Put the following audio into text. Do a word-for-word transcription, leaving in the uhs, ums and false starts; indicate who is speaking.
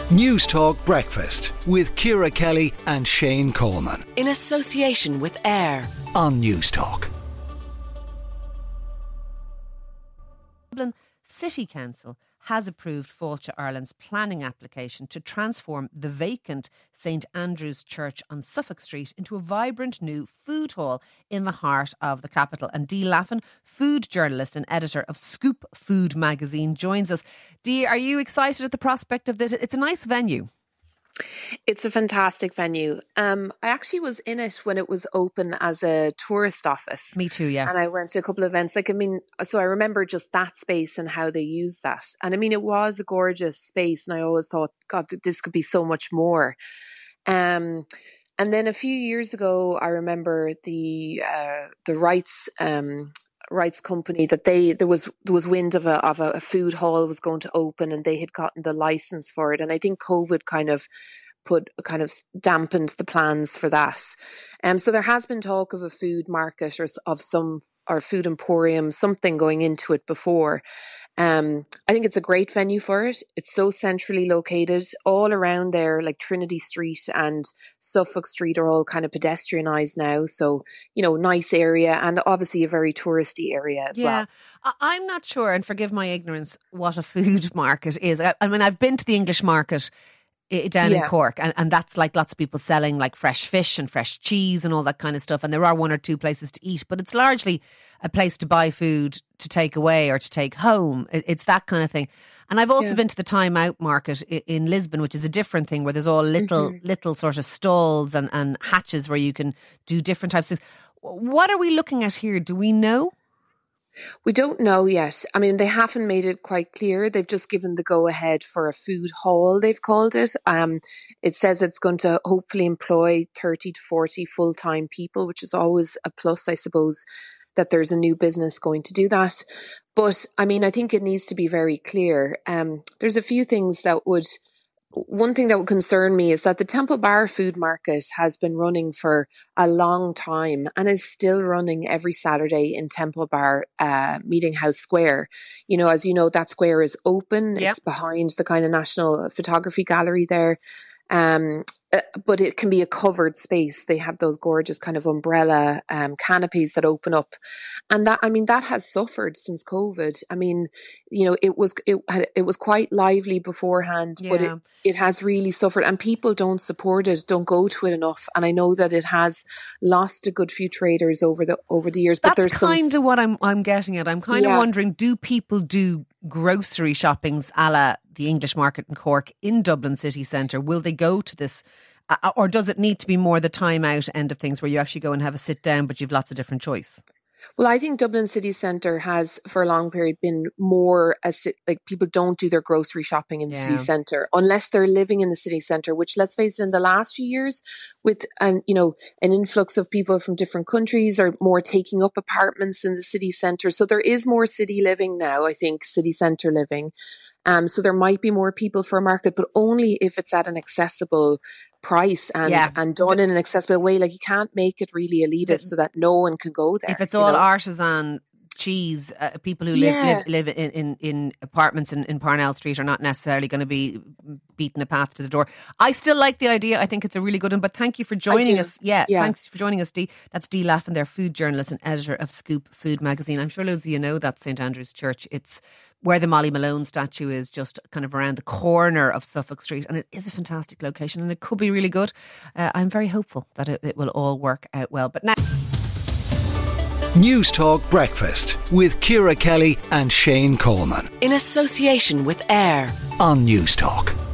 Speaker 1: News Talk Breakfast with Ciara Kelly and Shane Coleman.
Speaker 2: In association with AIR
Speaker 1: on News Talk.
Speaker 3: Dublin City Council has approved Fáilte Ireland's planning application to transform the vacant St Andrew's Church on Suffolk Street into a vibrant new food hall in the heart of the capital. And Dee Laffan, food journalist and editor of Scoop Food magazine, joins us. Dee, are you excited at the prospect of this? It's a nice venue.
Speaker 4: It's a fantastic venue. Um, I actually was in it when it was open as a tourist office.
Speaker 3: Me too, yeah.
Speaker 4: And I went to a couple of events. Like, I mean, so I remember just that space and how they used that. And I mean, it was a gorgeous space. And I always thought, God, this could be so much more. Um, and then a few years ago, I remember the uh, the rights um, rights company that they there was there was wind of a of a, a food hall was going to open, and they had gotten the license for it. And I think COVID kind of put kind of dampened the plans for that. Um, so there has been talk of a food market or of some or food emporium, something going into it before. Um, I think it's a great venue for it. It's so centrally located all around there, like Trinity Street and Suffolk Street are all kind of pedestrianised now. So, you know, nice area and obviously a very touristy area as
Speaker 3: yeah.
Speaker 4: well.
Speaker 3: I'm not sure, and forgive my ignorance, what a food market is. I, I mean, I've been to the English market down yeah. in Cork, and, and that's like lots of people selling like fresh fish and fresh cheese and all that kind of stuff, and there are one or two places to eat, but it's largely a place to buy food to take away or to take home. It's that kind of thing. And I've also yeah. been to the Time Out market in Lisbon, which is a different thing, where there's all little mm-hmm. little sort of stalls and, and hatches where you can do different types of things. What are we looking at here? Do we know?
Speaker 4: We don't know yet. I mean, they haven't made it quite clear. They've just given the go-ahead for a food hall, they've called it. Um, it says it's going to hopefully employ thirty to forty full-time people, which is always a plus, I suppose, that there's a new business going to do that. But, I mean, I think it needs to be very clear. Um, there's a few things that would... One thing that would concern me is that the Temple Bar food market has been running for a long time and is still running every Saturday in Temple Bar uh, Meeting House Square. You know, as you know, that square is open. Yep. It's behind the kind of National Photography Gallery there. Um, uh, but it can be a covered space. They have those gorgeous kind of umbrella um, canopies that open up. And that, I mean, that has suffered since COVID. I mean, you know, it was it it was quite lively beforehand, yeah. but it, it has really suffered, and people don't support it, don't go to it enough. And I know that it has lost a good few traders over the over the years.
Speaker 3: That's
Speaker 4: but there's
Speaker 3: kind
Speaker 4: some,
Speaker 3: of what I'm I'm getting at. I'm kind yeah. of wondering, do people do grocery shoppings a la the English market in Cork in Dublin city centre? Will they go to this, uh, or does it need to be more the Time Out end of things where you actually go and have a sit down, but you've lots of different choice?
Speaker 4: Well, I think Dublin city centre has for a long period been more as like people don't do their grocery shopping in the yeah. city centre unless they're living in the city centre, which, let's face it, in the last few years with an you know an influx of people from different countries are more taking up apartments in the city centre. So there is more city living now, I think, city centre living. Um, so there might be more people for a market, but only if it's at an accessible price and, yeah. and done in an accessible way. Like, you can't make it really elitist the, so that no one can go there.
Speaker 3: If it's all
Speaker 4: know?
Speaker 3: artisan cheese, uh, people who
Speaker 4: yeah.
Speaker 3: live live, live in, in, in apartments in, in Parnell Street are not necessarily going to be beating a path to the door. I still like the idea. I think it's a really good one. But thank you for joining us. Yeah, yeah, thanks for joining us, Dee. That's Dee Laffan, their food journalist and editor of Scoop Food magazine. I'm sure loads of you know that St Andrew's Church. It's where the Molly Malone statue is, just kind of around the corner of Suffolk Street. And it is a fantastic location and it could be really good. Uh, I'm very hopeful that it, it will all work out well. But now...
Speaker 1: News Talk Breakfast with Ciara Kelly and Shane Coleman.
Speaker 2: In association with AIR
Speaker 1: on News Talk.